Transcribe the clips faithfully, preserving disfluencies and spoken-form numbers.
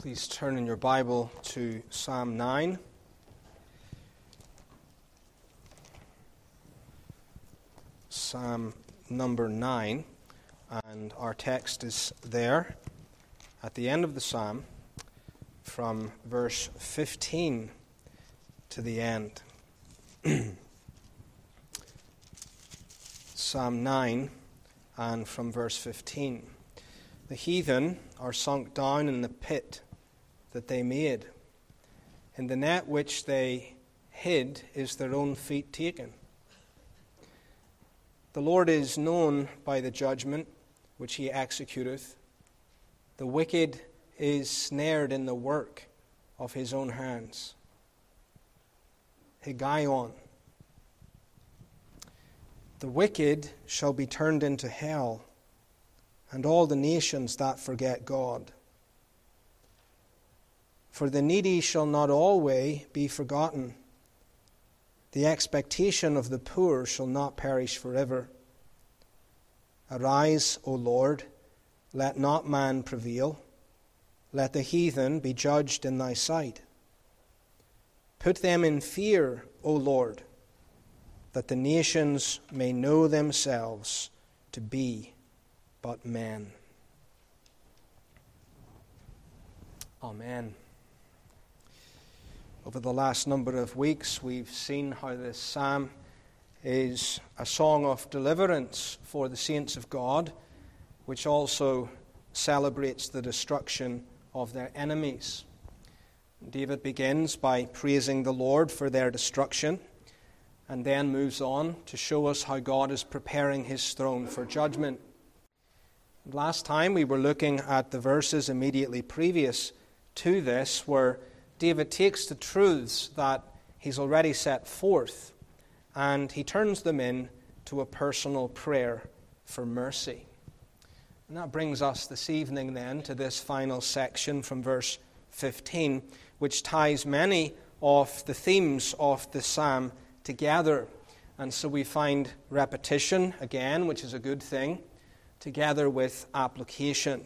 Please turn in your Bible to Psalm nine. Psalm number nine, and our text is there at the end of the psalm from verse fifteen to the end. Psalm nine and from verse fifteen. The heathen are sunk down in the pit that they made. In the net which they hid is their own feet taken. The Lord is known by the judgment which he executeth. The wicked is snared in the work of his own hands. Higgaion. The wicked shall be turned into hell, and all the nations that forget God. For the needy shall not always be forgotten. The expectation of the poor shall not perish forever. Arise, O Lord, let not man prevail. Let the heathen be judged in thy sight. Put them in fear, O Lord, that the nations may know themselves to be but men. Amen. Over the last number of weeks, we've seen how this psalm is a song of deliverance for the saints of God, which also celebrates the destruction of their enemies. David begins by praising the Lord for their destruction, and then moves on to show us how God is preparing his throne for judgment. Last time we were looking at the verses immediately previous to this, where David takes the truths that he's already set forth and he turns them in to a personal prayer for mercy. And that brings us this evening then to this final section from verse fifteen, which ties many of the themes of the psalm together. And so we find repetition again, which is a good thing, together with application.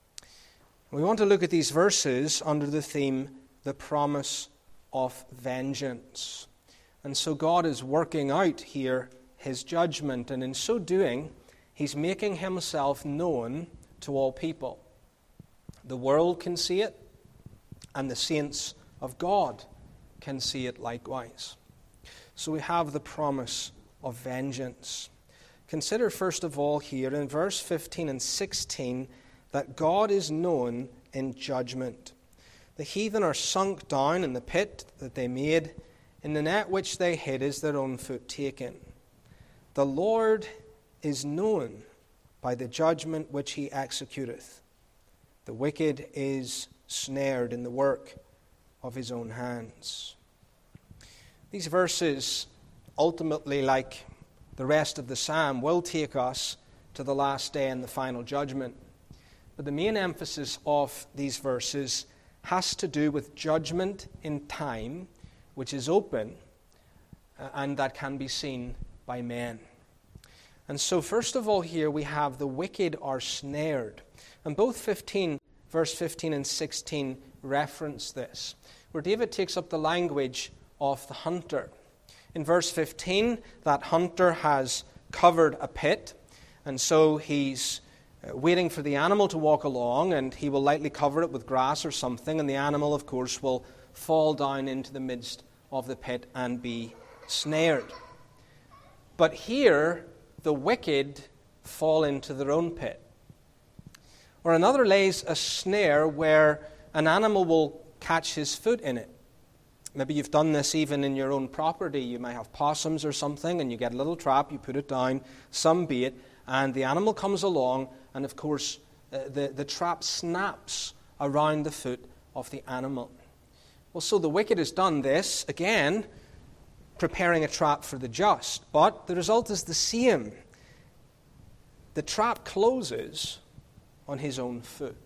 We want to look at these verses under the theme, the promise of vengeance. And so God is working out here his judgment, and in so doing, he's making himself known to all people. The world can see it, and the saints of God can see it likewise. So we have the promise of vengeance. Consider first of all here in verse fifteen and sixteen that God is known in judgment. The heathen are sunk down in the pit that they made. In the net which they hid is their own foot taken. The Lord is known by the judgment which he executeth. The wicked is snared in the work of his own hands. These verses, ultimately, like the rest of the psalm, will take us to the last day and the final judgment. But the main emphasis of these verses has to do with judgment in time, which is open uh, and that can be seen by men. And so first of all here we have the wicked are snared. And both fifteen, verse fifteen and sixteen reference this, where David takes up the language of the hunter. In verse fifteen, that hunter has covered a pit, and so he's waiting for the animal to walk along, and he will lightly cover it with grass or something, and the animal, of course, will fall down into the midst of the pit and be snared. But here, the wicked fall into their own pit. Or another lays a snare where an animal will catch his foot in it. Maybe you've done this even in your own property. You might have possums or something, and you get a little trap, you put it down, some bait, and the animal comes along, and of course, uh, the, the trap snaps around the foot of the animal. Well, so the wicked has done this, again, preparing a trap for the just. But the result is the same. The trap closes on his own foot.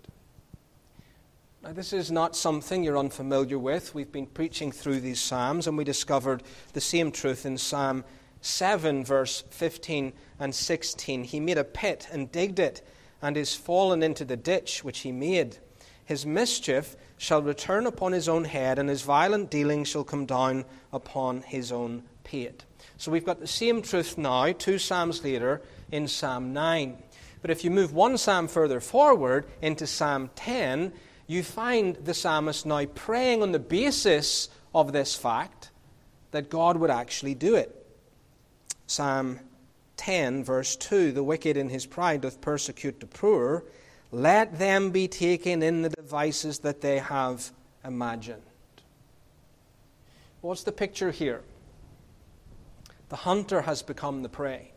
Now, this is not something you're unfamiliar with. We've been preaching through these Psalms, and we discovered the same truth in Psalm seven, verse fifteen and sixteen. He made a pit and digged it, and is fallen into the ditch which he made. his mischief shall return upon his own head, and his violent dealing shall come down upon his own pate. So we've got the same truth now, two psalms later, in Psalm nine. But if you move one psalm further forward into Psalm ten, you find the psalmist now praying on the basis of this fact that God would actually do it. Psalm ten, verse two, the wicked in his pride doth persecute the poor. Let them be taken in the devices that they have imagined. What's the picture here? The hunter has become the prey.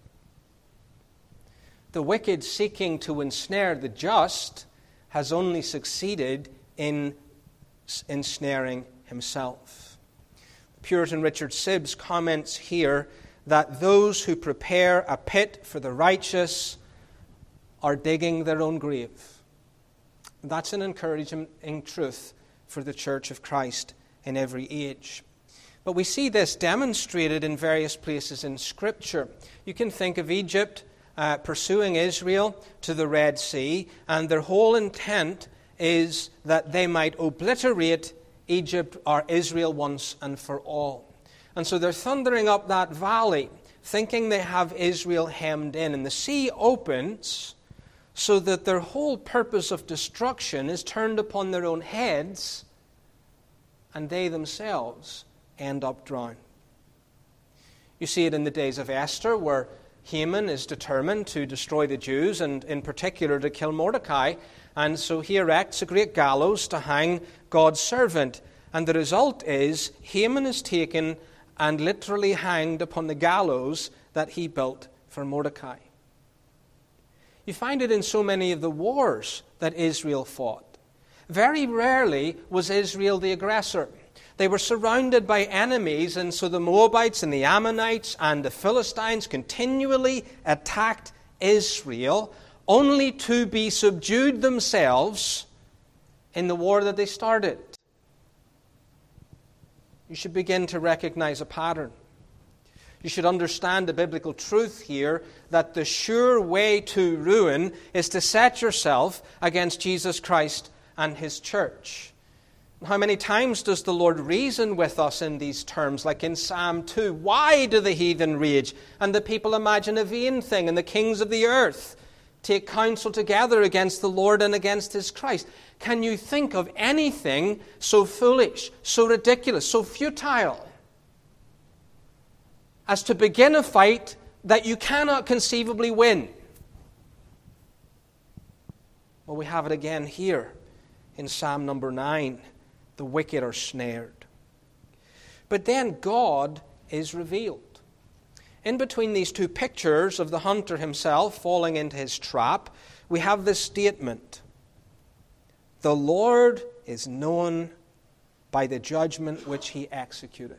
The wicked seeking to ensnare the just has only succeeded in ensnaring himself. Puritan Richard Sibbes comments here that those who prepare a pit for the righteous are digging their own grave. That's an encouraging truth for the Church of Christ in every age. But we see this demonstrated in various places in Scripture. You can think of Egypt uh, pursuing Israel to the Red Sea, and their whole intent is that they might obliterate Egypt or Israel once and for all. And so they're thundering up that valley, thinking they have Israel hemmed in. And the sea opens so that their whole purpose of destruction is turned upon their own heads, and they themselves end up drowned. You see it in the days of Esther, where Haman is determined to destroy the Jews, and in particular to kill Mordecai. And so he erects a great gallows to hang God's servant. And the result is Haman is taken and literally hanged upon the gallows that he built for Mordecai. You find it in so many of the wars that Israel fought. Very rarely was Israel the aggressor. They were surrounded by enemies, and so the Moabites and the Ammonites and the Philistines continually attacked Israel, only to be subdued themselves in the war that they started. You should begin to recognize a pattern. You should understand the biblical truth here that the sure way to ruin is to set yourself against Jesus Christ and his church. How many times does the Lord reason with us in these terms, like in Psalm two? Why do the heathen rage, and the people imagine a vain thing, and the kings of the earth take counsel together against the Lord and against his Christ? Can you think of anything so foolish, so ridiculous, so futile as to begin a fight that you cannot conceivably win? Well, we have it again here in Psalm number nine. The wicked are snared. But then God is revealed. In between these two pictures of the hunter himself falling into his trap, we have this statement: the Lord is known by the judgment which he executeth.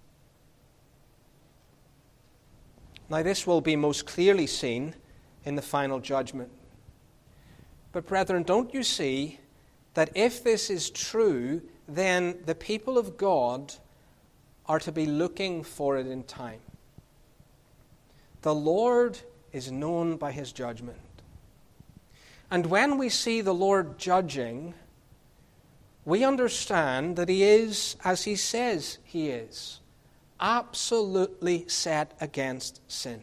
Now this will be most clearly seen in the final judgment. But brethren, don't you see that if this is true, then the people of God are to be looking for it in time? The Lord is known by his judgment. And when we see the Lord judging, we understand that he is, as he says he is, absolutely set against sin.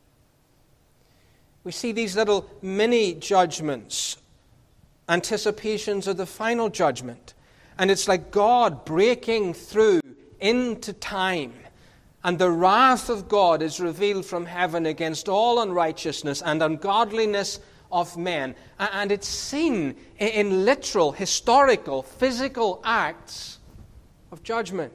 We see these little mini judgments, anticipations of the final judgment. And it's like God breaking through into time. And the wrath of God is revealed from heaven against all unrighteousness and ungodliness of men. And it's seen in literal, historical, physical acts of judgment.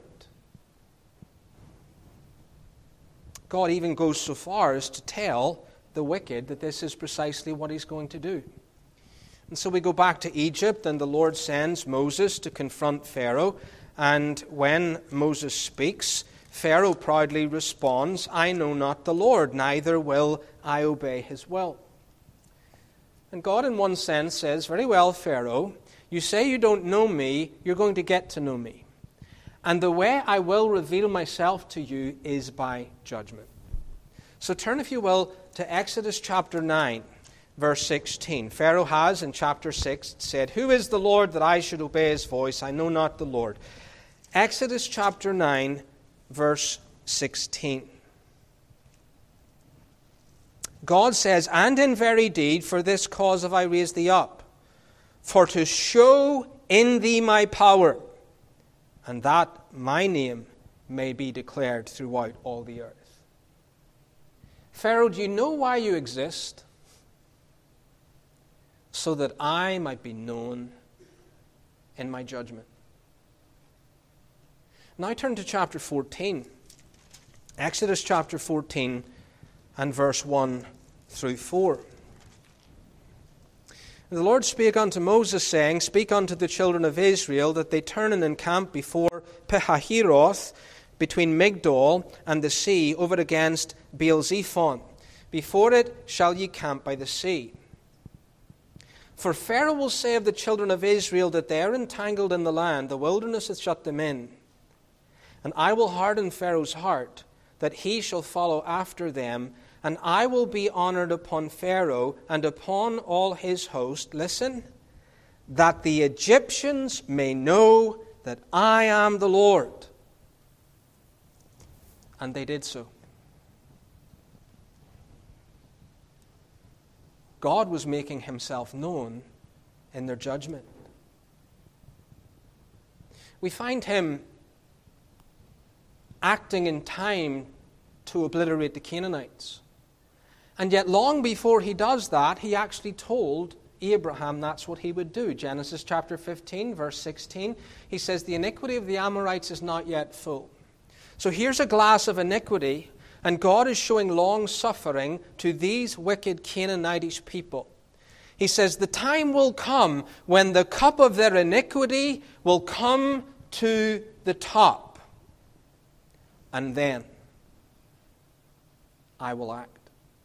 God even goes so far as to tell the wicked that this is precisely what he's going to do. And so we go back to Egypt, and the Lord sends Moses to confront Pharaoh. And when Moses speaks, Pharaoh proudly responds, I know not the Lord, neither will I obey his will. And God in one sense says, very well, Pharaoh, you say you don't know me, you're going to get to know me. And the way I will reveal myself to you is by judgment. So turn, if you will, to Exodus chapter nine, verse sixteen. Pharaoh has, in chapter six, said, "Who is the Lord that I should obey his voice? I know not the Lord." Exodus chapter nine, verse sixteen. God says, "And in very deed, for this cause have I raised thee up, for to show in thee my power, and that my name may be declared throughout all the earth." Pharaoh, do you know why you exist? So that I might be known in my judgment. Now turn to chapter fourteen. Exodus chapter fourteen and verse one through four. "The Lord spake unto Moses, saying, Speak unto the children of Israel, that they turn and encamp before Pihahiroth, between Migdol and the sea, over against Baal-zephon. Before it shall ye camp by the sea. For Pharaoh will say of the children of Israel that they are entangled in the land, the wilderness hath shut them in. And I will harden Pharaoh's heart, that he shall follow after them, and I will be honored upon Pharaoh and upon all his host," listen, "that the Egyptians may know that I am the Lord." And they did so. God was making himself known in their judgment. We find him acting in time to obliterate the Canaanites. And yet long before he does that, he actually told Abraham that's what he would do. Genesis chapter fifteen, verse sixteen, he says, "The iniquity of the Amorites is not yet full." So here's a glass of iniquity, and God is showing long suffering to these wicked Canaanitish people. He says the time will come when the cup of their iniquity will come to the top. And then I will act.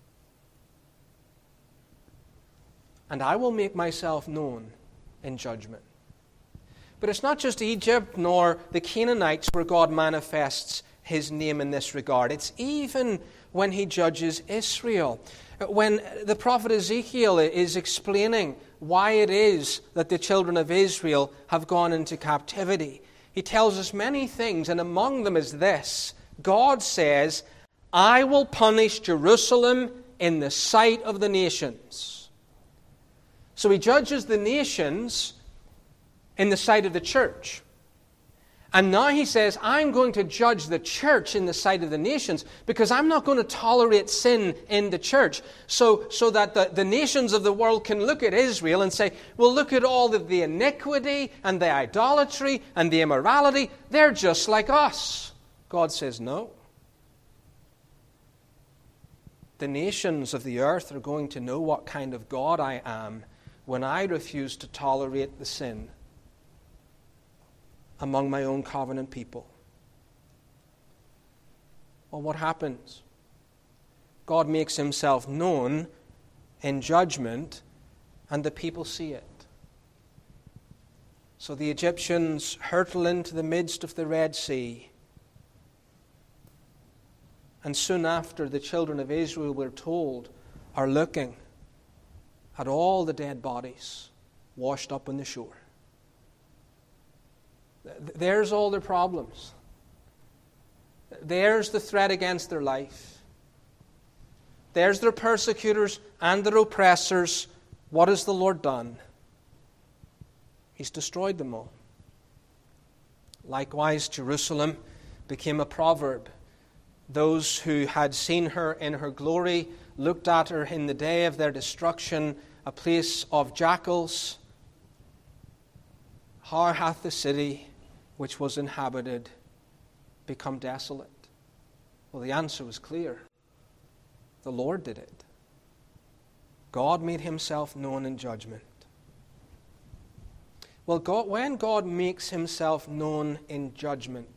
And I will make myself known in judgment. But it's not just Egypt nor the Canaanites where God manifests his name in this regard. It's even when he judges Israel. When the prophet Ezekiel is explaining why it is that the children of Israel have gone into captivity, he tells us many things, and among them is this. God says, "I will punish Jerusalem in the sight of the nations." So he judges the nations in the sight of the church. And now he says, I'm going to judge the church in the sight of the nations, because I'm not going to tolerate sin in the church. So, so that the, the nations of the world can look at Israel and say, well, look at all of the iniquity and the idolatry and the immorality. They're just like us. God says, no. The nations of the earth are going to know what kind of God I am when I refuse to tolerate the sin among my own covenant people. Well, what happens? God makes himself known in judgment, and the people see it. So the Egyptians hurtle into the midst of the Red Sea. And soon after, the children of Israel, we're told, are looking at all the dead bodies washed up on the shore. There's all their problems. There's the threat against their life. There's their persecutors and their oppressors. What has the Lord done? He's destroyed them all. Likewise, Jerusalem became a proverb. Those who had seen her in her glory looked at her in the day of their destruction, a place of jackals. How hath the city which was inhabited become desolate? Well, the answer was clear. The Lord did it. God made himself known in judgment. Well, God, when God makes himself known in judgment,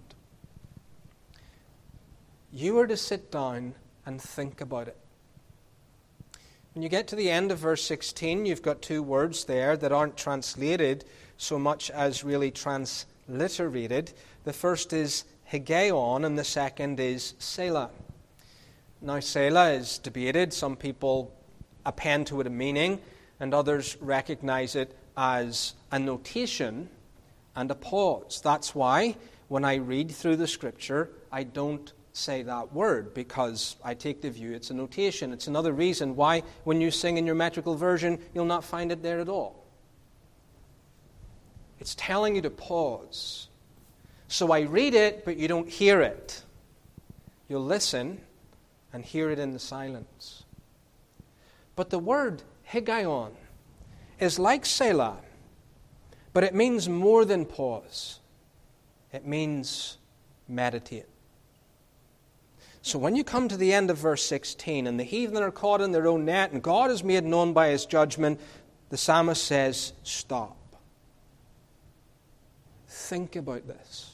you are to sit down and think about it. When you get to the end of verse sixteen, you've got two words there that aren't translated so much as really transliterated. The first is Higgaion, and the second is Selah. Now, Selah is debated. Some people append to it a meaning, and others recognize it as a notation and a pause. That's why when I read through the Scripture, I don't say that word, because I take the view it's a notation. It's another reason why when you sing in your metrical version, you'll not find it there at all. It's telling you to pause. So I read it, but you don't hear it. You'll listen and hear it in the silence. But the word higgaion is like Selah, but it means more than pause. It means meditate. So when you come to the end of verse sixteen, and the heathen are caught in their own net, and God is made known by his judgment, the psalmist says, stop. Think about this.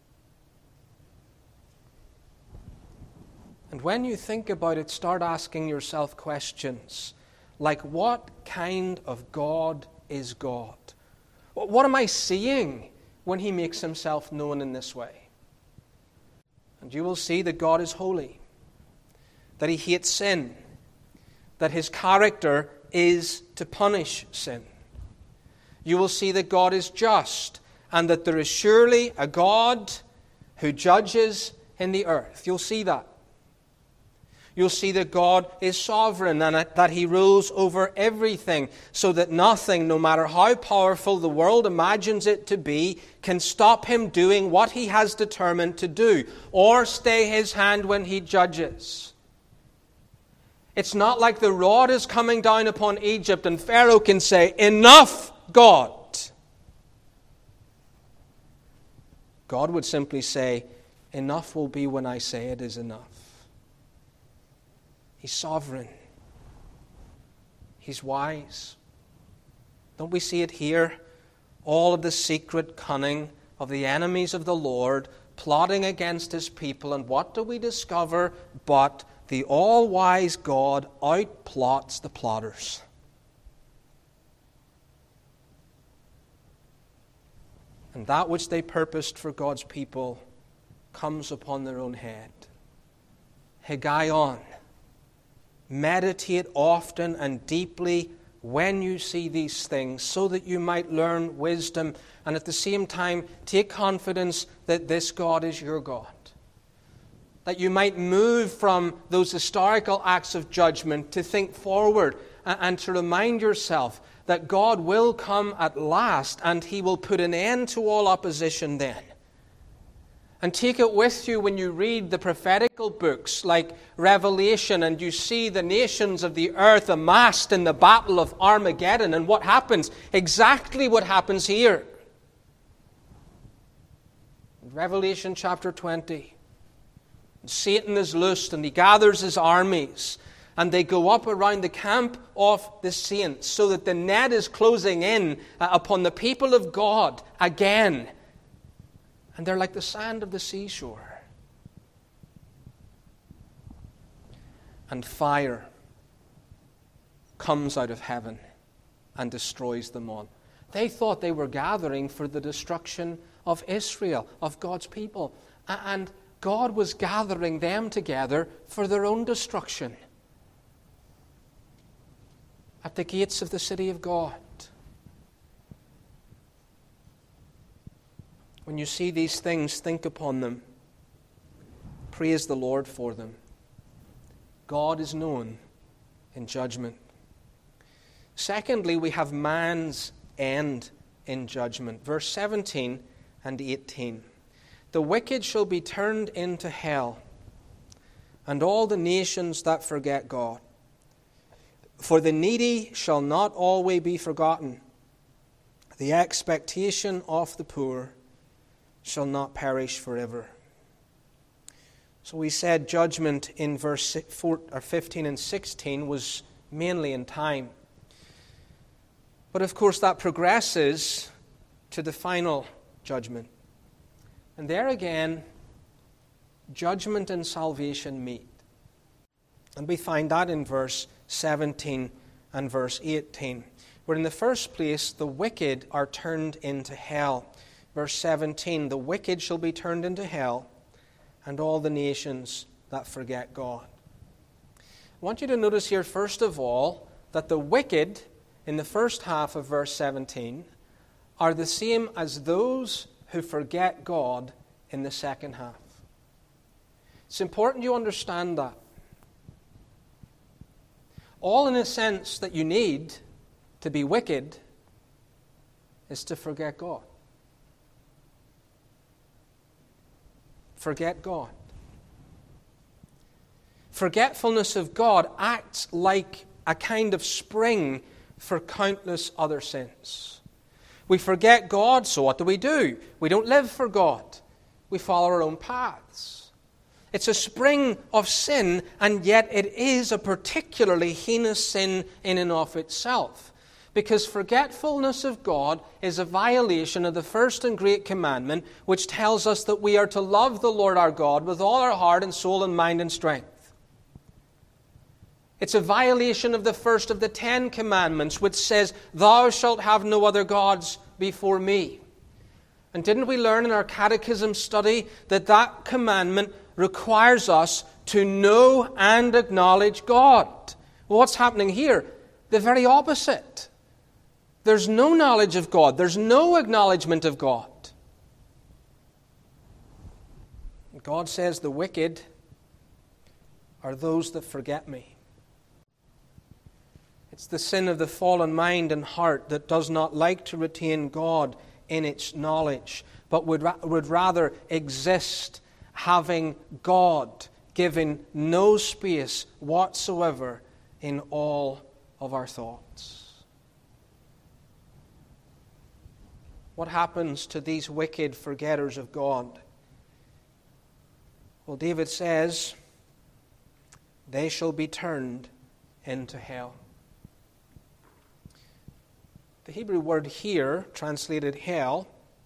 And when you think about it, start asking yourself questions like, what kind of God is God? What am I seeing when he makes himself known in this way? And you will see that God is holy, that he hates sin, that his character is to punish sin. You will see that God is just, and that there is surely a God who judges in the earth. You'll see that. You'll see that God is sovereign and that he rules over everything, so that nothing, no matter how powerful the world imagines it to be, can stop him doing what he has determined to do, or stay his hand when he judges. It's not like the rod is coming down upon Egypt and Pharaoh can say, "Enough, God." God would simply say, "Enough will be when I say it is enough." He's sovereign. He's wise. Don't we see it here? All of the secret cunning of the enemies of the Lord plotting against his people. And what do we discover? But the all-wise God outplots the plotters. And that which they purposed for God's people comes upon their own head. Higgaion. Meditate often and deeply when you see these things, so that you might learn wisdom, and at the same time take confidence that this God is your God. That you might move from those historical acts of judgment to think forward and to remind yourself that God will come at last, and he will put an end to all opposition then. And take it with you when you read the prophetical books like Revelation, and you see the nations of the earth amassed in the battle of Armageddon. And what happens? Exactly what happens here. In Revelation chapter twenty, Satan is loosed and he gathers his armies. And they go up around the camp of the saints, so that the net is closing in upon the people of God again. And they're like the sand of the seashore. And fire comes out of heaven and destroys them all. They thought they were gathering for the destruction of Israel, of God's people. And God was gathering them together for their own destruction at the gates of the city of God. When you see these things, think upon them. Praise the Lord for them. God is known in judgment. Secondly, we have man's end in judgment. Verse seventeen and eighteen. The wicked shall be turned into hell, and all the nations that forget God. For the needy shall not always be forgotten. The expectation of the poor shall not perish forever. So we said judgment in verse fifteen and sixteen was mainly in time. But of course that progresses to the final judgment. And there again, judgment and salvation meet. And we find that in verse seventeen and verse eighteen, where in the first place the wicked are turned into hell. Verse seventeen, the wicked shall be turned into hell, and all the nations that forget God. I want you to notice here, first of all, that the wicked, in the first half of verse seventeen, are the same as those who forget God in the second half. It's important you understand that. All in a sense that you need to be wicked is to forget God. Forget God. Forgetfulness of God acts like a kind of spring for countless other sins. We forget God, so what do we do? We don't live for God. We follow our own paths. It's a spring of sin, and yet it is a particularly heinous sin in and of itself. Because forgetfulness of God is a violation of the first and great commandment, which tells us that we are to love the Lord our God with all our heart and soul and mind and strength. It's a violation of the first of the Ten Commandments, which says, "Thou shalt have no other gods before me." And didn't we learn in our catechism study that that commandment requires us to know and acknowledge God? Well, what's happening here? The very opposite. There's no knowledge of God. There's no acknowledgement of God. God says the wicked are those that forget me. It's the sin of the fallen mind and heart that does not like to retain God in its knowledge, but would, ra- would rather exist having God given no space whatsoever in all of our thoughts. What happens to these wicked forgetters of God? Well, David says, they shall be turned into hell. The Hebrew word here, translated hell,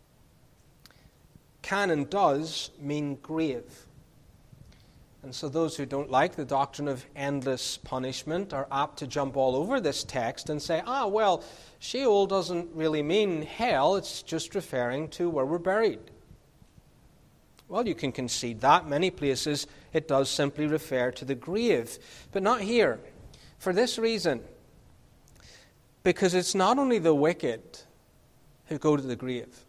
can and does mean grave. And so those who don't like the doctrine of endless punishment are apt to jump all over this text and say, ah, well, Sheol doesn't really mean hell, it's just referring to where we're buried. Well, you can concede that. Many places it does simply refer to the grave, but not here. For this reason, because it's not only the wicked who go to the grave,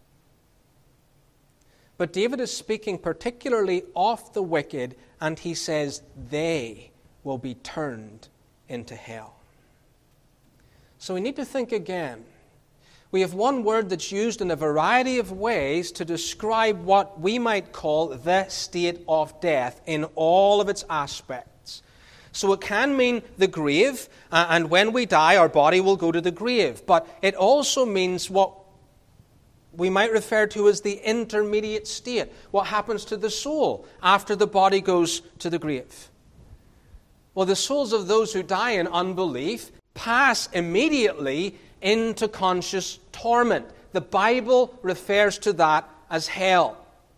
but David is speaking particularly of the wicked, and he says they will be turned into hell. So we need to think again. We have one word that's used in a variety of ways to describe what we might call the state of death in all of its aspects. So it can mean the grave, uh, and when we die, our body will go to the grave. But it also means what we might refer to as the intermediate state. What happens to the soul after the body goes to the grave? Well, the souls of those who die in unbelief pass immediately into conscious torment. The Bible refers to that as hell.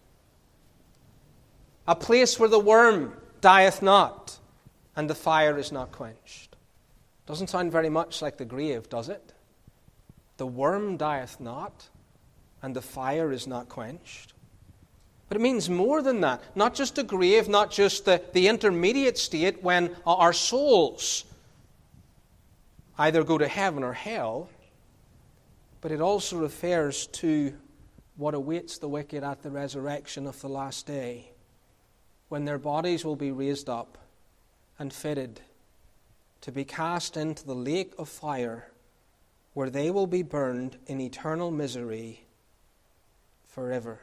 A place where the worm dieth not, and the fire is not quenched. Doesn't sound very much like the grave, does it? The worm dieth not, and the fire is not quenched. But it means more than that. Not just a grave, not just the, the intermediate state when our souls either go to heaven or hell, but it also refers to what awaits the wicked at the resurrection of the last day, when their bodies will be raised up and fitted to be cast into the lake of fire, where they will be burned in eternal misery forever.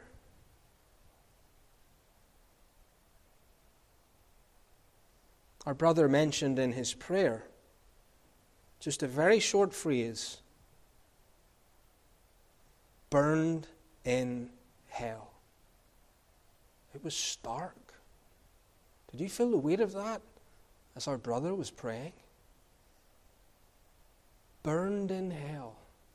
Our brother mentioned in his prayer just a very short phrase, burned in hell. It was stark. Did you feel the weight of that as our brother was praying? Burned in hell.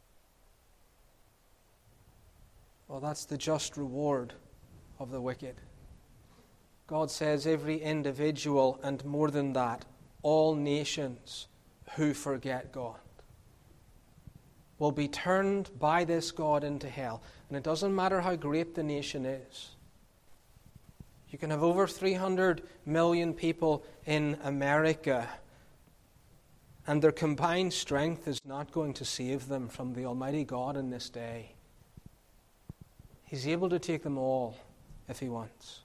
Well, that's the just reward of the wicked. God says every individual, and more than that, all nations who forget God will be turned by this God into hell. And it doesn't matter how great the nation is. You can have over three hundred million people in America, And their combined strength is not going to save them from the Almighty God in this day. He's able to take them all if He wants.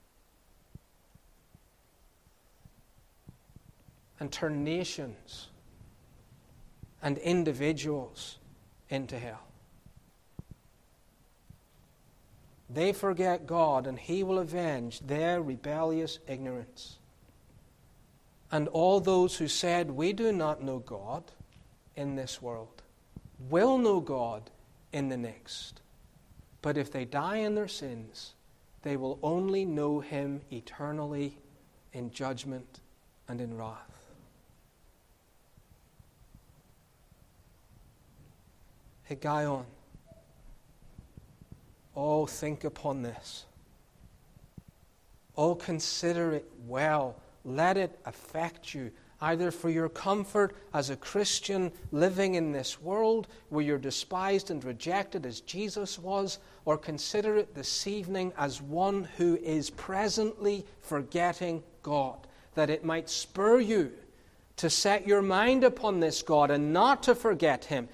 And turn nations and individuals into hell. They forget God, and He will avenge their rebellious ignorance. And all those who said, "We do not know God in this world," will know God in the next. But if they die in their sins, they will only know Him eternally in judgment and in wrath. Higgaion. Oh, think upon this. Oh, consider it well. Let it affect you, either for your comfort as a Christian living in this world where you're despised and rejected as Jesus was, or consider it this evening as one who is presently forgetting God, that it might spur you to set your mind upon this God and not to forget Him,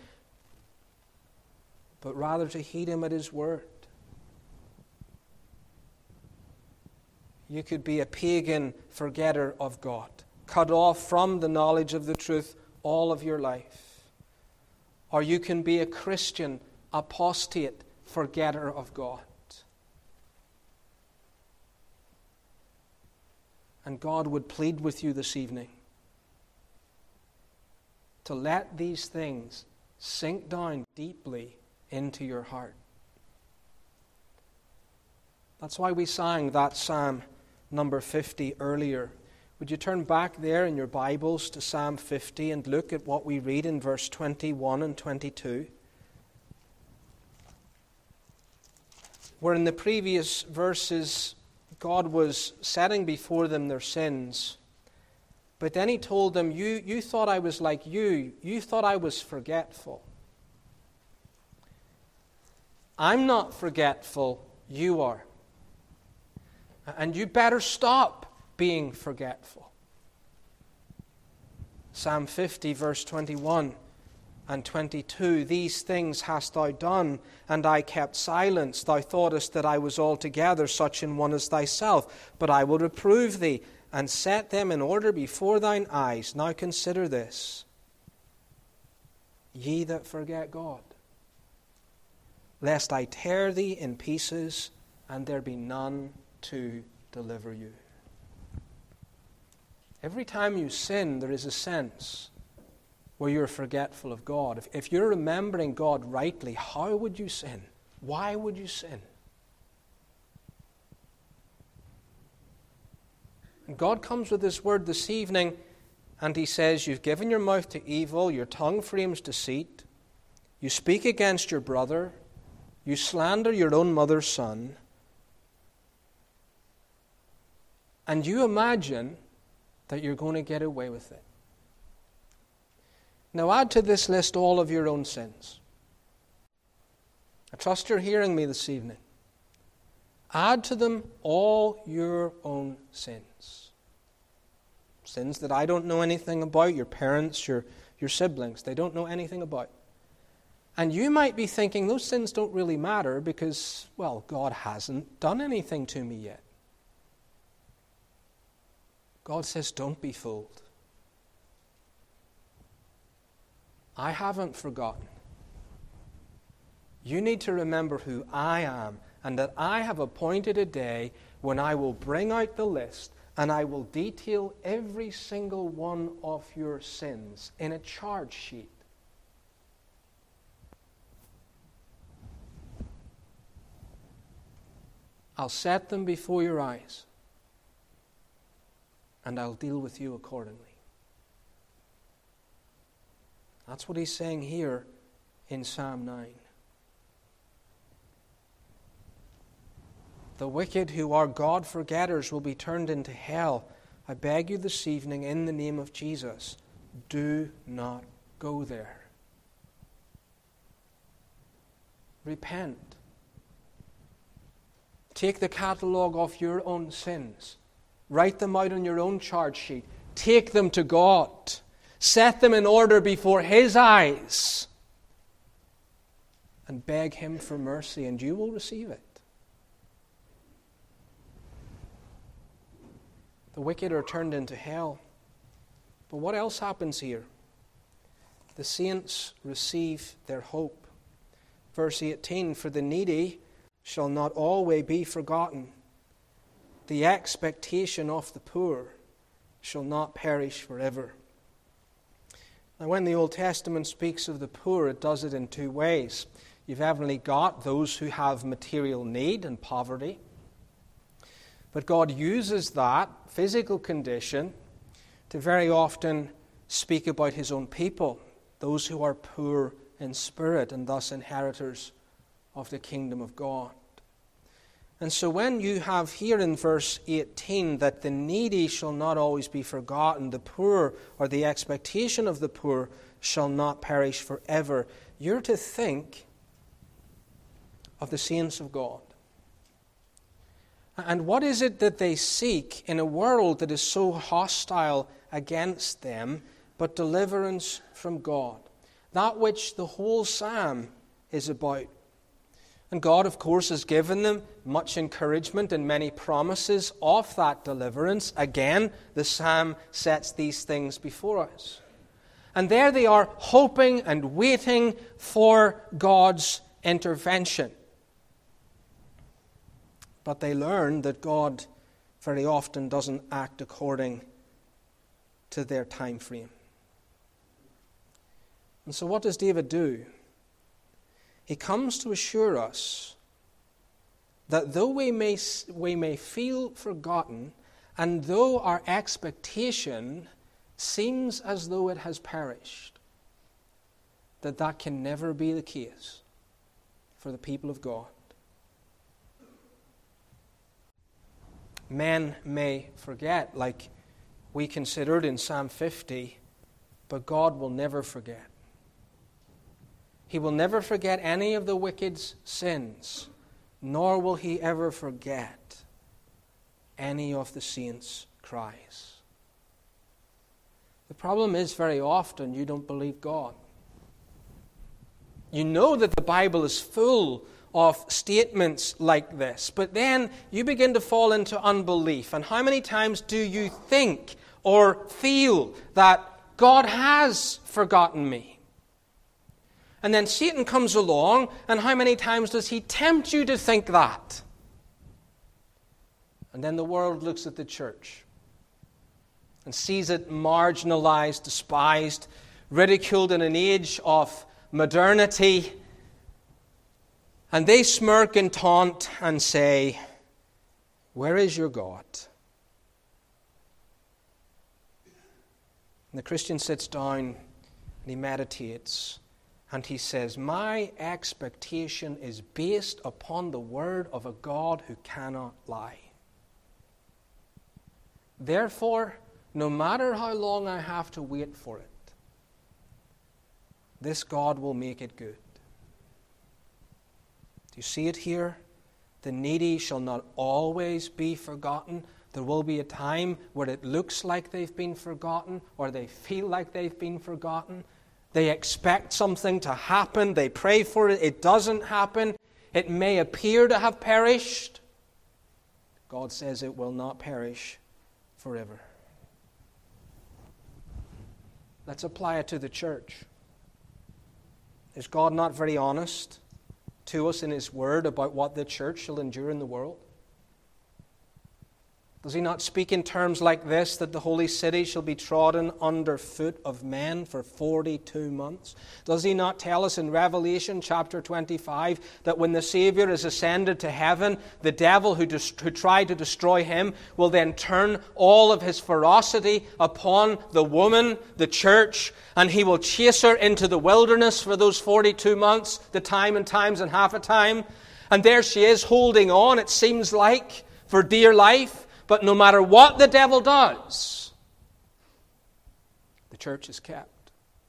but rather to heed Him at His word. You could be a pagan forgetter of God, cut off from the knowledge of the truth all of your life. Or you can be a Christian apostate forgetter of God. And God would plead with you this evening to let these things sink down deeply into your heart. That's why we sang that Psalm number fifty earlier. Would you turn back there in your Bibles to Psalm fifty and look at what we read in verse twenty-one and twenty-two? Where in the previous verses God was setting before them their sins, but then He told them, you, you thought I was like you. You thought I was forgetful. I'm not forgetful, you are. And you better stop being forgetful. Psalm fifty, verse twenty-one and twenty-two. These things hast thou done, and I kept silence. Thou thoughtest that I was altogether such an one as thyself. But I will reprove thee, and set them in order before thine eyes. Now consider this. Ye that forget God, lest I tear thee in pieces, and there be none to deliver you. Every time you sin, there is a sense where you're forgetful of God. If, if you're remembering God rightly, how would you sin? Why would you sin? And God comes with His word this evening, and He says, you've given your mouth to evil, your tongue frames deceit, you speak against your brother, you slander your own mother's son, and you imagine that you're going to get away with it. Now add to this list all of your own sins. I trust you're hearing me this evening. Add to them all your own sins. Sins that I don't know anything about, your parents, your, your siblings, they don't know anything about. And you might be thinking, those sins don't really matter because, well, God hasn't done anything to me yet. God says, don't be fooled. I haven't forgotten. You need to remember who I am, and that I have appointed a day when I will bring out the list and I will detail every single one of your sins in a charge sheet. I'll set them before your eyes, and I'll deal with you accordingly. That's what He's saying here in Psalm nine. The wicked who are God-forgetters will be turned into hell. I beg you this evening, in the name of Jesus, do not go there. Repent. Take the catalogue of your own sins. Write them out on your own charge sheet. Take them to God. set them in order before His eyes, and beg Him for mercy, and you will receive it. The wicked are turned into hell. But what else happens here? The saints receive their hope. Verse eighteen, for the needy shall not always be forgotten. The expectation of the poor shall not perish forever. Now, when the Old Testament speaks of the poor, it does it in two ways. You've evidently got those who have material need and poverty. But God uses that physical condition to very often speak about His own people, those who are poor in spirit and thus inheritors of the kingdom of God. And so when you have here in verse eighteen that the needy shall not always be forgotten, the poor, or the expectation of the poor, shall not perish forever, you're to think of the saints of God. And what is it that they seek in a world that is so hostile against them, but deliverance from God? That which the whole psalm is about. And God, of course, has given them much encouragement and many promises of that deliverance. Again, the psalm sets these things before us. And there they are, hoping and waiting for God's intervention. But they learn that God very often doesn't act according to their time frame. And so what does David do? He comes to assure us that though we may, we may feel forgotten, and though our expectation seems as though it has perished, that that can never be the case for the people of God. Men may forget, like we considered in Psalm fifty, but God will never forget. He will never forget any of the wicked's sins, nor will He ever forget any of the saints' cries. The problem is very often you don't believe God. You know that the Bible is full of statements like this, but then you begin to fall into unbelief. And how many times do you think or feel that God has forgotten me? And then Satan comes along, and how many times does he tempt you to think that? And then the world looks at the church and sees it marginalized, despised, ridiculed in an age of modernity. And they smirk and taunt and say, "Where is your God?" And the Christian sits down and he meditates. And he says, my expectation is based upon the word of a God who cannot lie. Therefore, no matter how long I have to wait for it, this God will make it good. Do you see it here? The needy shall not always be forgotten. There will be a time where it looks like they've been forgotten, or they feel like they've been forgotten. They expect something to happen. They pray for it. It doesn't happen. It may appear to have perished. God says it will not perish forever. Let's apply it to the church. Is God not very honest to us in His Word about what the church shall endure in the world? Does He not speak in terms like this, that the holy city shall be trodden under foot of men for forty-two months? Does He not tell us in Revelation chapter twenty-five that when the Savior is ascended to heaven, the devil who, dest- who tried to destroy Him will then turn all of his ferocity upon the woman, the church, and he will chase her into the wilderness for those forty-two months, the time and times and half a time. And there she is holding on, it seems like, for dear life. But no matter what the devil does, the church is kept.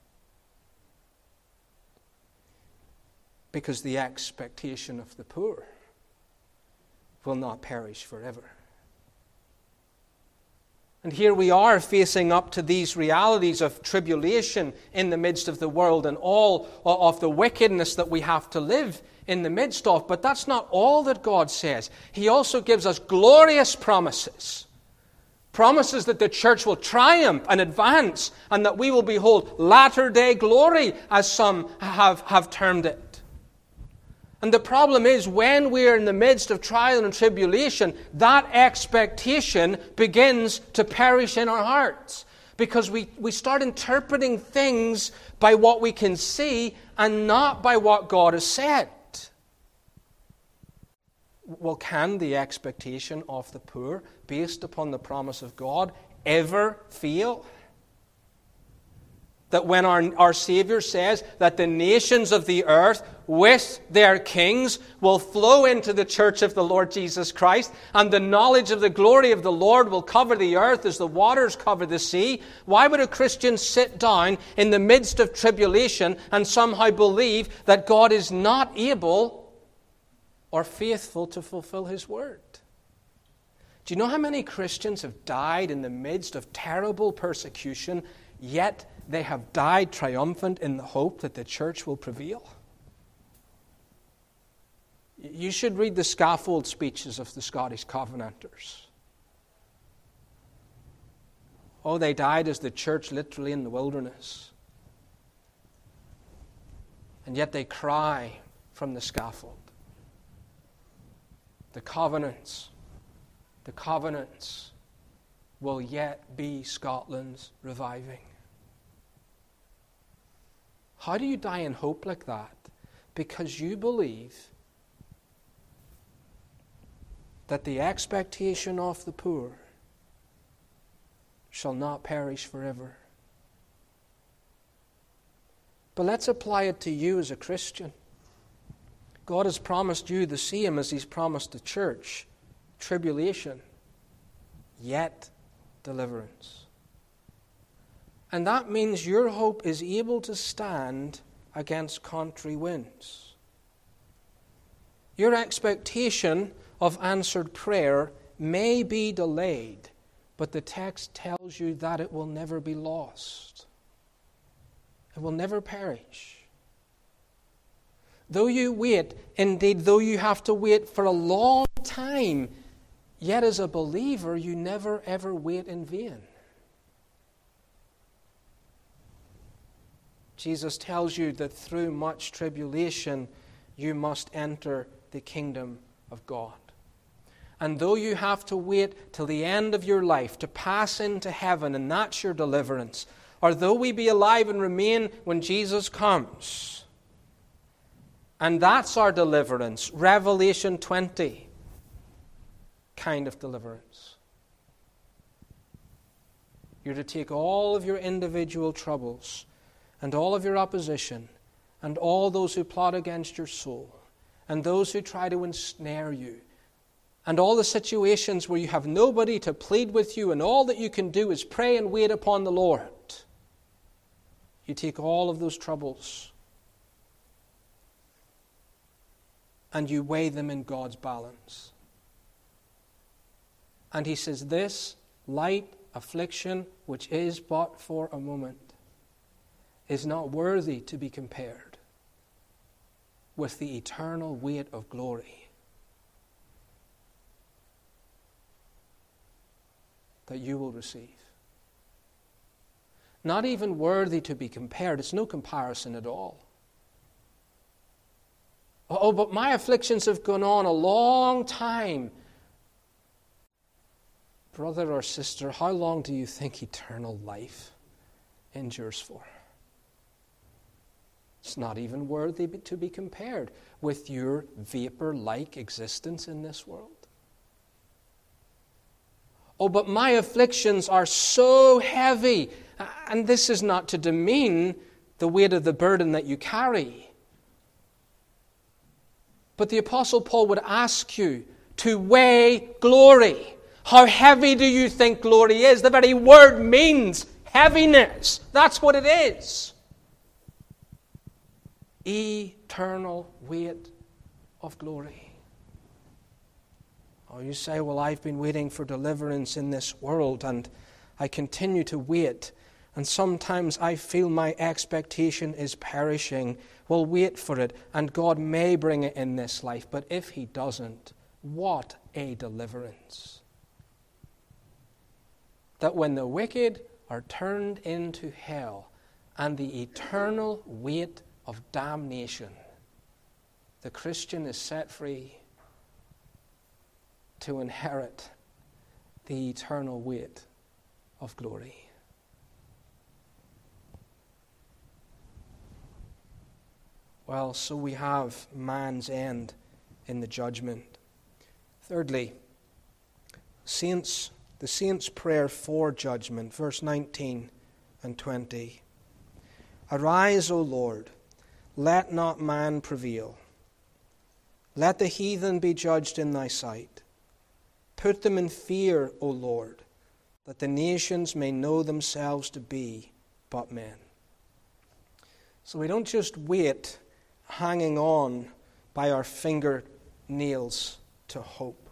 Because the expectation of the poor will not perish forever. And here we are facing up to these realities of tribulation in the midst of the world and all of the wickedness that we have to live in the midst of. But that's not all that God says. He also gives us glorious promises. Promises that the church will triumph and advance and that we will behold latter-day glory, as some have, have termed it. And the problem is, when we are in the midst of trial and tribulation, that expectation begins to perish in our hearts. Because we, we start interpreting things by what we can see and not by what God has said. Well, can the expectation of the poor, based upon the promise of God, ever fail? That when our, our Savior says that the nations of the earth with their kings will flow into the church of the Lord Jesus Christ, and the knowledge of the glory of the Lord will cover the earth as the waters cover the sea, why would a Christian sit down in the midst of tribulation and somehow believe that God is not able or faithful to fulfill His word? Do you know how many Christians have died in the midst of terrible persecution, yet they have died triumphant in the hope that the church will prevail? You should read the scaffold speeches of the Scottish Covenanters. Oh, they died as the church literally in the wilderness. And yet they cry from the scaffold. The covenants, the covenants will yet be Scotland's reviving. How do you die in hope like that? Because you believe that the expectation of the poor shall not perish forever. But let's apply it to you as a Christian. God has promised you the same as He's promised the church: tribulation, yet deliverance. And that means your hope is able to stand against contrary winds. Your expectation of answered prayer may be delayed, but the text tells you that it will never be lost. It will never perish. Though you wait, indeed, though you have to wait for a long time, yet as a believer, you never ever wait in vain. Jesus tells you that through much tribulation, you must enter the kingdom of God. And though you have to wait till the end of your life to pass into heaven, and that's your deliverance, or though we be alive and remain when Jesus comes, and that's our deliverance, Revelation twenty kind of deliverance. You're to take all of your individual troubles and all of your opposition and all those who plot against your soul and those who try to ensnare you and all the situations where you have nobody to plead with you and all that you can do is pray and wait upon the Lord. You take all of those troubles and you weigh them in God's balance. And He says, this light affliction, which is but for a moment, is not worthy to be compared with the eternal weight of glory that you will receive. Not even worthy to be compared. It's no comparison at all. Oh, but my afflictions have gone on a long time. Brother or sister, how long do you think eternal life endures for? It's not even worthy to be compared with your vapor-like existence in this world. Oh, but my afflictions are so heavy. And this is not to demean the weight of the burden that you carry. But the Apostle Paul would ask you to weigh glory. How heavy do you think glory is? The very word means heaviness. That's what it is. Eternal weight of glory. Oh, you say, well, I've been waiting for deliverance in this world, and I continue to wait. And sometimes I feel my expectation is perishing. Well, wait for it, and God may bring it in this life. But if He doesn't, what a deliverance. That when the wicked are turned into hell and the eternal weight of damnation, the Christian is set free to inherit the eternal weight of glory. Well, so we have man's end in the judgment. Thirdly, saints, the saints' prayer for judgment, verse nineteen and twenty. Arise, O Lord, let not man prevail. Let the heathen be judged in thy sight. Put them in fear, O Lord, that the nations may know themselves to be but men. So we don't just wait hanging on by our fingernails to hope.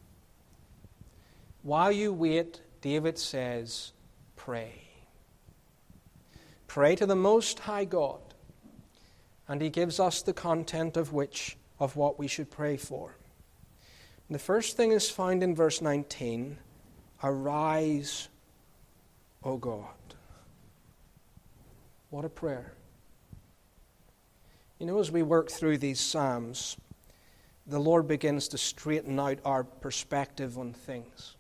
While you wait, David says, pray. Pray to the Most High God, and He gives us the content of which of what we should pray for. And the first thing is found in verse nineteen, arise, O God. What a prayer. You know, as we work through these Psalms, the Lord begins to straighten out our perspective on things.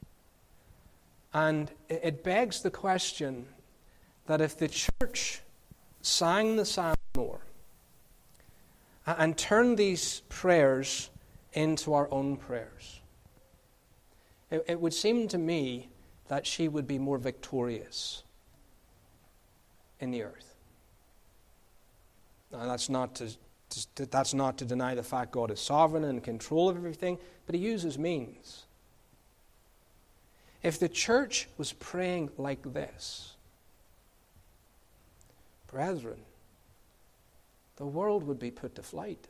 And it begs the question that if the church sang the Psalms more and turned these prayers into our own prayers, it, it would seem to me that she would be more victorious in the earth. Now, that's not to, to that's not to deny the fact God is sovereign and in control of everything, but He uses means. If the church was praying like this, brethren, the world would be put to flight.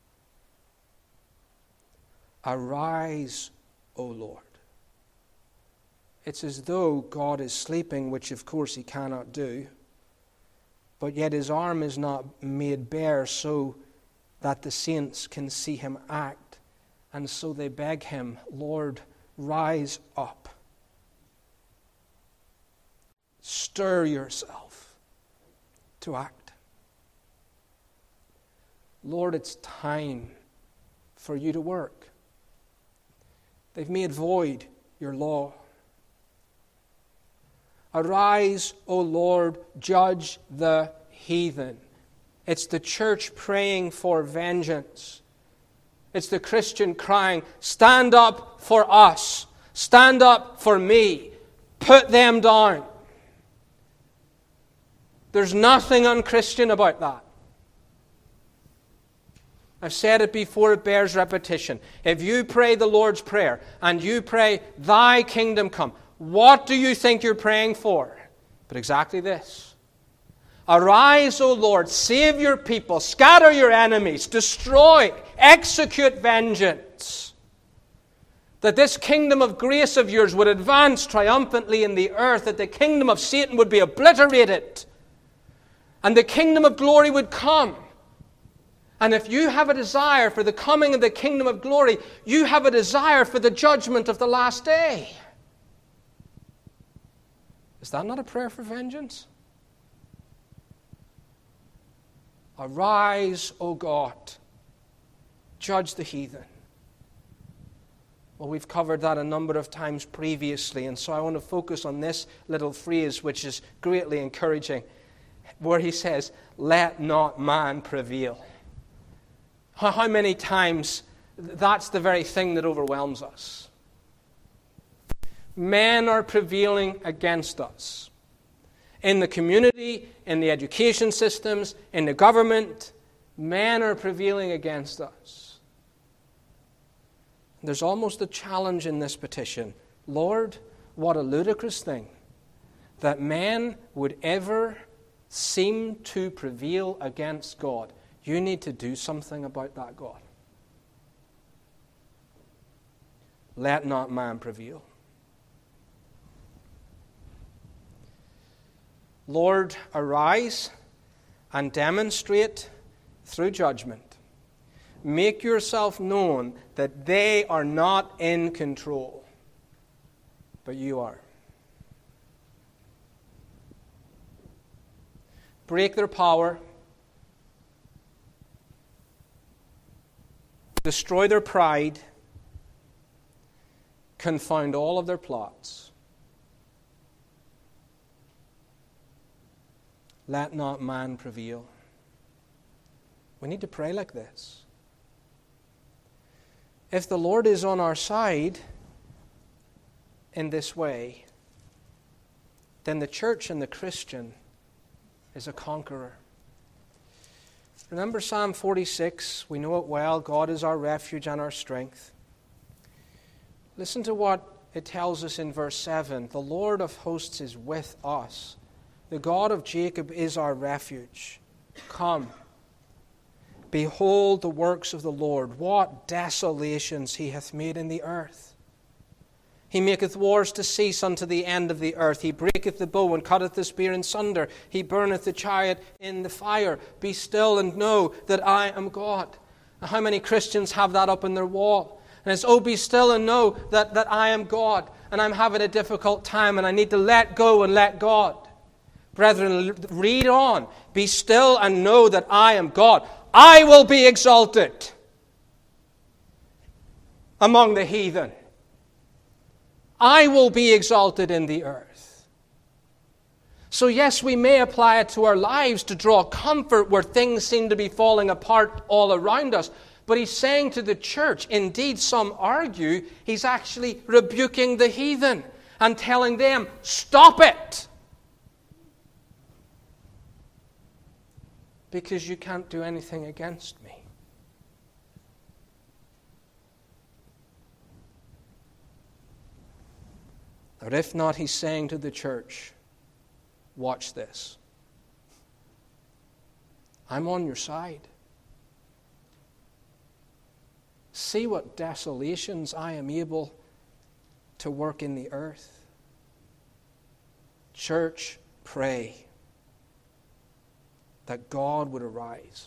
Arise, O Lord. It's as though God is sleeping, which of course He cannot do, but yet His arm is not made bare so that the saints can see Him act. And so they beg Him, Lord, rise up. Stir yourself to act. Lord, it's time for you to work. They've made void your law. Arise, O Lord, judge the heathen. It's the church praying for vengeance. It's the Christian crying, stand up for us. Stand up for me. Put them down. There's nothing unchristian about that. I've said it before, it bears repetition. If you pray the Lord's Prayer and you pray, thy kingdom come, what do you think you're praying for? But exactly this. Arise, O Lord, save your people, scatter your enemies, destroy, execute vengeance. That this kingdom of grace of yours would advance triumphantly in the earth, that the kingdom of Satan would be obliterated, and the kingdom of glory would come. And if you have a desire for the coming of the kingdom of glory, you have a desire for the judgment of the last day. Is that not a prayer for vengeance? Arise, O God, judge the heathen. Well, we've covered that a number of times previously, and so I want to focus on this little phrase, which is greatly encouraging, where he says, let not man prevail. How many times that's the very thing that overwhelms us. Men are prevailing against us. In the community, in the education systems, in the government, men are prevailing against us. There's almost a challenge in this petition. Lord, what a ludicrous thing that men would ever seem to prevail against God. You need to do something about that, God. Let not man prevail. Lord, arise and demonstrate through judgment. Make yourself known that they are not in control, but you are. Break their power. Destroy their pride. Confound all of their plots. Let not man prevail. We need to pray like this. If the Lord is on our side in this way, then the church and the Christian is a conqueror. Remember Psalm forty-six? We know it well. God is our refuge and our strength. Listen to what it tells us in verse seven. The Lord of hosts is with us. The God of Jacob is our refuge. Come, behold the works of the Lord. What desolations he hath made in the earth. He maketh wars to cease unto the end of the earth. He breaketh the bow and cutteth the spear in sunder. He burneth the chariot in the fire. Be still and know that I am God. Now, how many Christians have that up on their wall? And it's, oh, be still and know that, that I am God. And I'm having a difficult time and I need to let go and let God. Brethren, read on. Be still and know that I am God. I will be exalted among the heathen. I will be exalted in the earth. So yes, we may apply it to our lives to draw comfort where things seem to be falling apart all around us. But he's saying to the church, indeed some argue, he's actually rebuking the heathen and telling them, stop it. Because you can't do anything against me. Or if not, he's saying to the church, watch this. I'm on your side. See what desolations I am able to work in the earth. Church, pray that God would arise.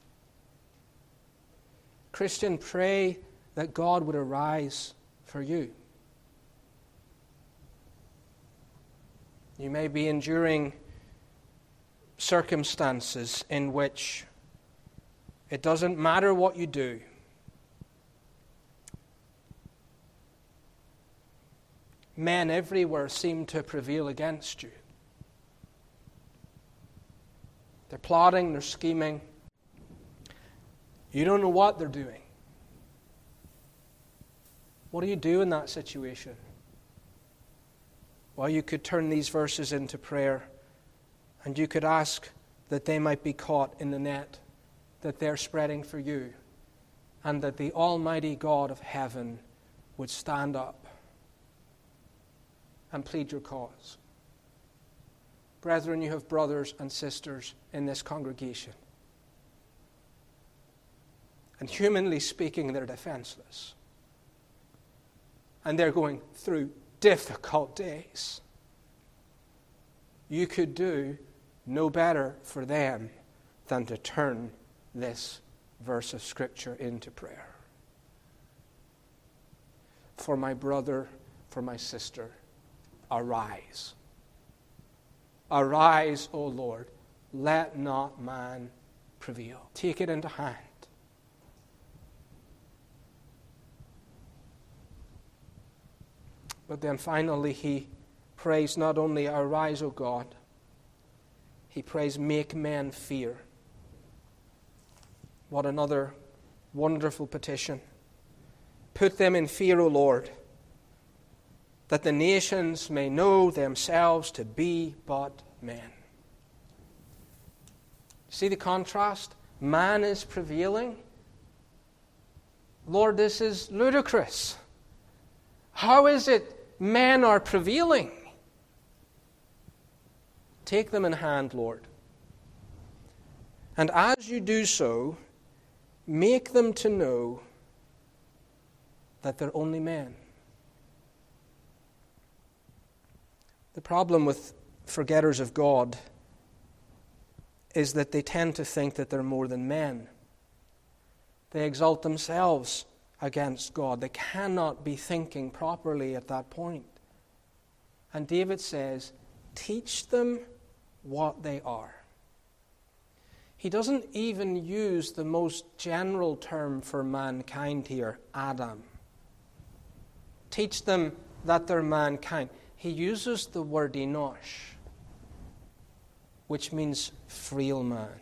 Christian, pray that God would arise for you. You may be enduring circumstances in which it doesn't matter what you do. Men everywhere seem to prevail against you. They're plotting, they're scheming. You don't know what they're doing. What do you do in that situation? Well, you could turn these verses into prayer and you could ask that they might be caught in the net that they're spreading for you and that the Almighty God of heaven would stand up and plead your cause. Brethren, you have brothers and sisters in this congregation. And humanly speaking, they're defenseless. And they're going through difficult days. You could do no better for them than to turn this verse of Scripture into prayer. For my brother, for my sister, arise. Arise, O Lord, let not man prevail. Take it into hand. But then finally he prays not only, arise, O God, he prays, make men fear. What another wonderful petition. Put them in fear, O Lord, that the nations may know themselves to be but men. See the contrast? Man is prevailing. Lord, this is ludicrous. How is it men are prevailing? Take them in hand, Lord. And as you do so, make them to know that they're only men. The problem with forgetters of God is that they tend to think that they're more than men. They exalt themselves against God. They cannot be thinking properly at that point. And David says, teach them what they are. He doesn't even use the most general term for mankind here, Adam. Teach them that they're mankind. He uses the word Enosh, which means frail man.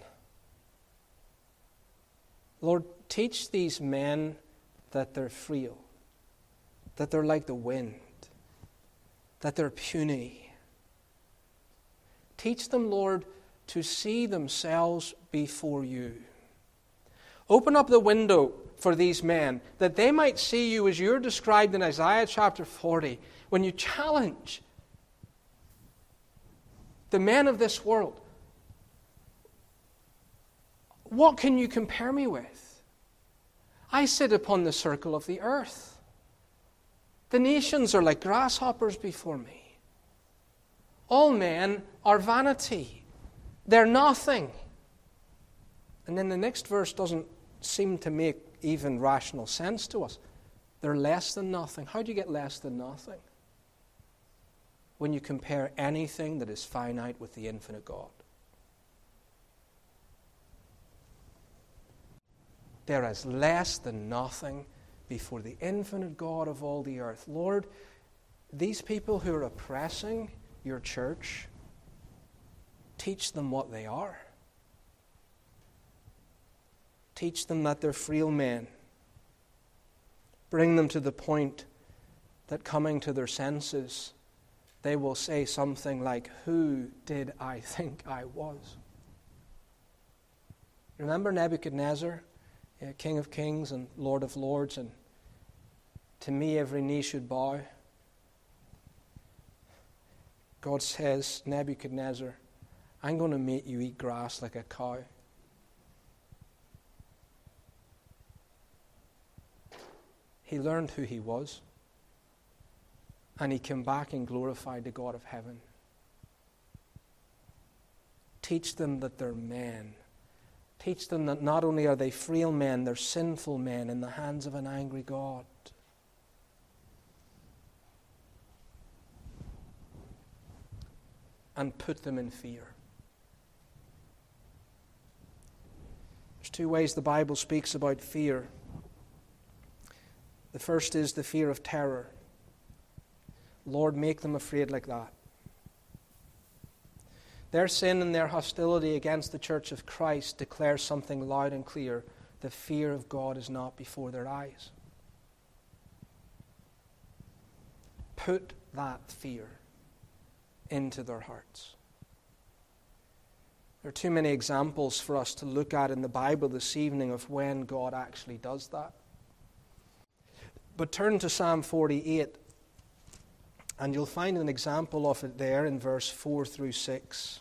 Lord, teach these men that they're frail, that they're like the wind, that they're puny. Teach them, Lord, to see themselves before you. Open up the window for these men, that they might see you as you're described in Isaiah chapter forty, when you challenge the men of this world. What can you compare me with? I sit upon the circle of the earth. The nations are like grasshoppers before me. All men are vanity. They're nothing. And then the next verse doesn't seem to make even rational sense to us. They're less than nothing. How do you get less than nothing? When you compare anything that is finite with the infinite God. They're as less than nothing before the infinite God of all the earth. Lord, these people who are oppressing your church, teach them what they are. Teach them that they're frail men. Bring them to the point that coming to their senses, they will say something like, who did I think I was? Remember Nebuchadnezzar, yeah, King of Kings and Lord of Lords, and to me every knee should bow. God says, Nebuchadnezzar, I'm going to make you eat grass like a cow. He learned who he was, and he came back and glorified the God of heaven. Teach them that they're men. Teach them that not only are they frail men, they're sinful men in the hands of an angry God. And put them in fear. There's two ways the Bible speaks about fear. The first is the fear of terror. Lord, make them afraid like that. Their sin and their hostility against the church of Christ declares something loud and clear. The fear of God is not before their eyes. Put that fear into their hearts. There are too many examples for us to look at in the Bible this evening of when God actually does that. But turn to Psalm forty-eight, and you'll find an example of it there in verse four through six.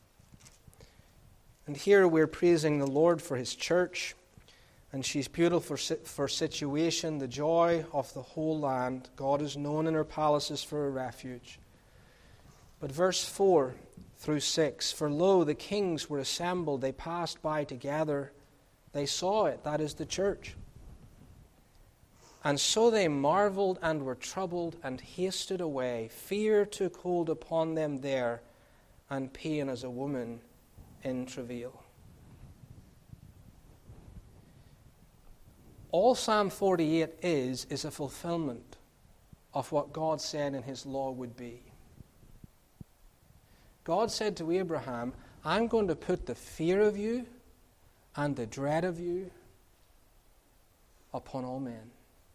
And here we're praising the Lord for his church, and she's beautiful for, for situation, the joy of the whole land. God is known in her palaces for a refuge. But verse four through six, for lo, the kings were assembled, they passed by together, they saw it, that is the church. And so they marveled and were troubled and hasted away. Fear took hold upon them there, and pain as a woman in travail. All Psalm forty-eight is, is a fulfillment of what God said in his law would be. God said to Abraham, I'm going to put the fear of you and the dread of you upon all men.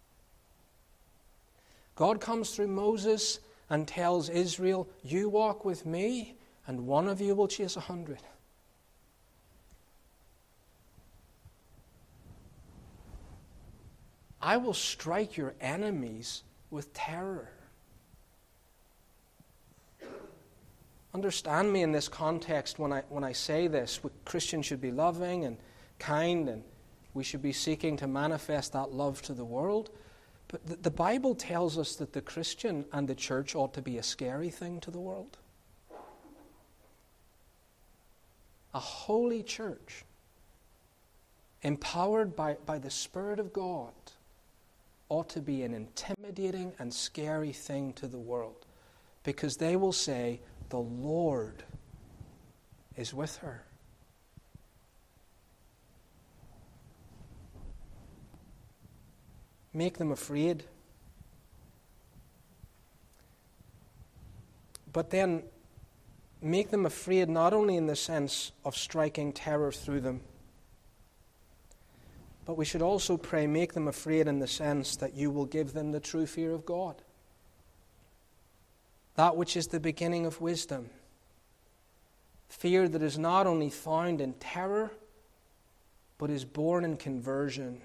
God comes through Moses and tells Israel, you walk with me, and one of you will chase a hundred. I will strike your enemies with terror. Understand me in this context when I, when I say this. Christians should be loving and kind, and we should be seeking to manifest that love to the world. But the, the Bible tells us that the Christian and the church ought to be a scary thing to the world. a holy church, empowered by, by the Spirit of God, ought to be an intimidating and scary thing to the world, because they will say, the Lord is with her. Make them afraid. But then make them afraid not only in the sense of striking terror through them, but we should also pray, make them afraid in the sense that you will give them the true fear of God. That which is the beginning of wisdom. Fear that is not only found in terror, but is born in conversion.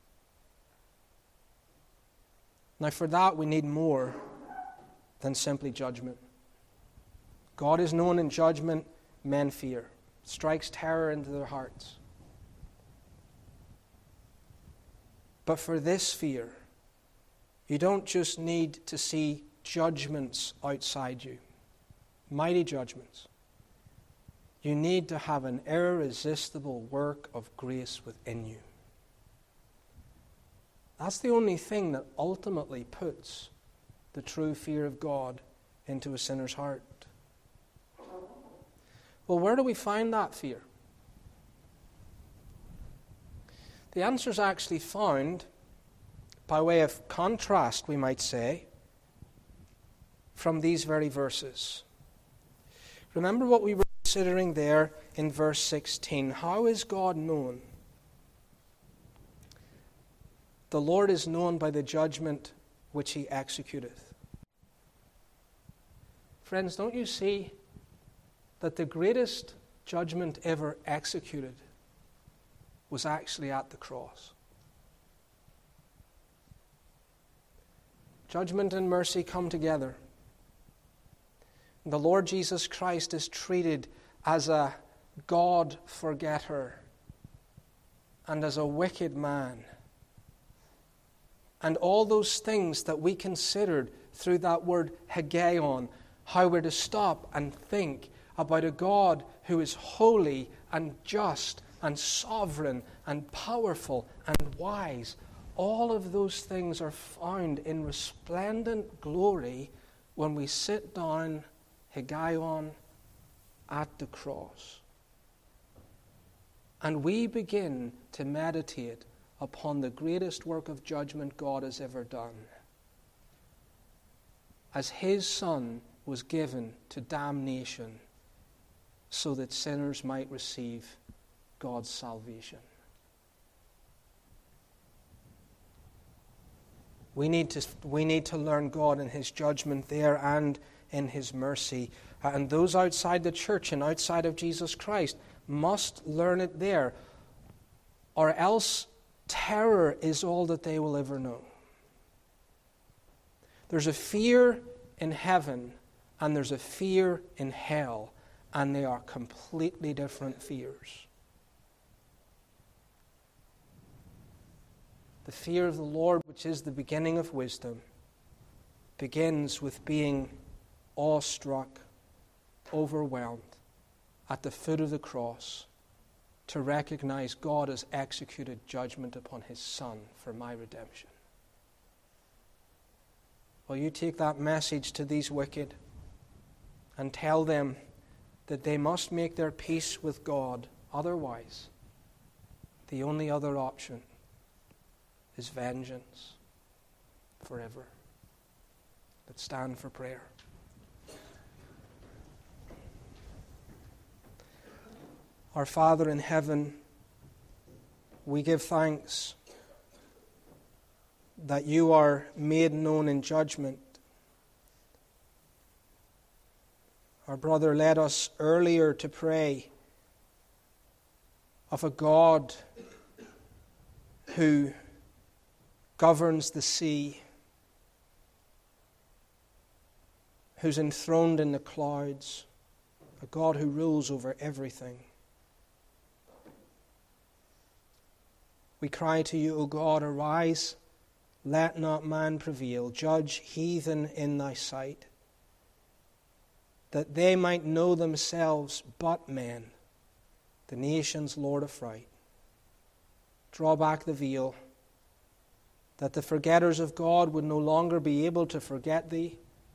Now, for that we need more than simply judgment. God is known in judgment, men fear. Strikes terror into their hearts. But for this fear, you don't just need to see judgments outside you, mighty judgments. You need to have an irresistible work of grace within you. That's the only thing that ultimately puts the true fear of God into a sinner's heart. Well, where do we find that fear? The answer is actually found, by way of contrast, we might say, from these very verses. Remember what we were considering there in verse sixteen. How is God known? The Lord is known by the judgment which he executeth. Friends, don't you see that the greatest judgment ever executed was actually at the cross? Judgment and mercy come together. The Lord Jesus Christ is treated as a God-forgetter and as a wicked man. And all those things that we considered through that word Hagion, how we're to stop and think about a God who is holy and just and sovereign and powerful and wise. All of those things are found in resplendent glory when we sit down, Hagion, at the cross. And we begin to meditate upon the greatest work of judgment God has ever done. As his Son was given to damnation so that sinners might receive God's salvation. We need to, we need to learn God in his judgment there and in his mercy. And those outside the church and outside of Jesus Christ must learn it there, or else terror is all that they will ever know. There's a fear in heaven and there's a fear in hell, and they are completely different fears. The fear of the Lord, which is the beginning of wisdom, begins with being awestruck, overwhelmed at the foot of the cross to recognize God has executed judgment upon his Son for my redemption. Will you take that message to these wicked and tell them that they must make their peace with God? Otherwise, the only other option is vengeance forever. Let's stand for prayer. Our Father in heaven, we give thanks that you are made known in judgment. Our brother led us earlier to pray of a God who governs the sea, who's enthroned in the clouds, a God who rules over everything. We cry to you, O God, arise, let not man prevail, judge heathen in thy sight, that they might know themselves but men, the nations, Lord, affright. Draw back the veil, that the forgetters of God would no longer be able to forget Thee.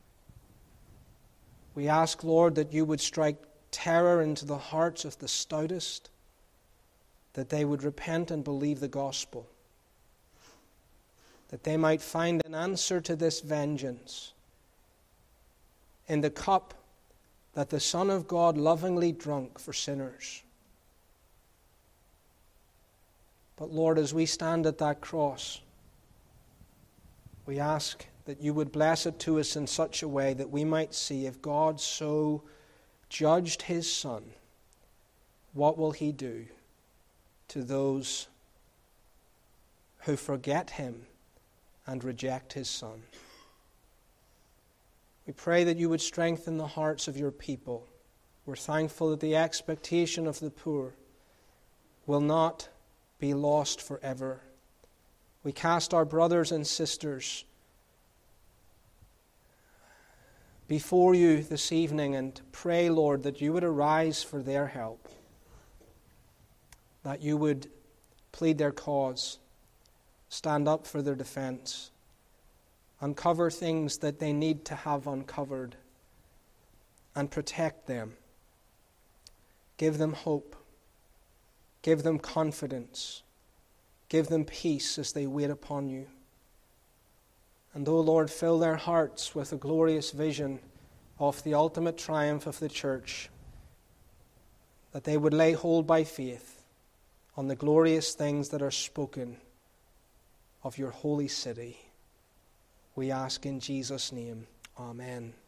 We ask, Lord, that You would strike terror into the hearts of the stoutest, that they would repent and believe the gospel, that they might find an answer to this vengeance in the cup that the Son of God lovingly drunk for sinners. But Lord, as we stand at that cross, we ask that You would bless it to us in such a way that we might see, if God so judged His Son, what will He do to those who forget Him and reject His Son? We pray that You would strengthen the hearts of Your people. We're thankful that the expectation of the poor will not be lost forever. We cast our brothers and sisters before You this evening and pray, Lord, that You would arise for their help, that You would plead their cause, stand up for their defense, uncover things that they need to have uncovered, and protect them. Give them hope. Give them confidence. Give them peace as they wait upon You. And, O Lord, fill their hearts with a glorious vision of the ultimate triumph of the church, that they would lay hold by faith on the glorious things that are spoken of Your holy city. We ask in Jesus' name. Amen.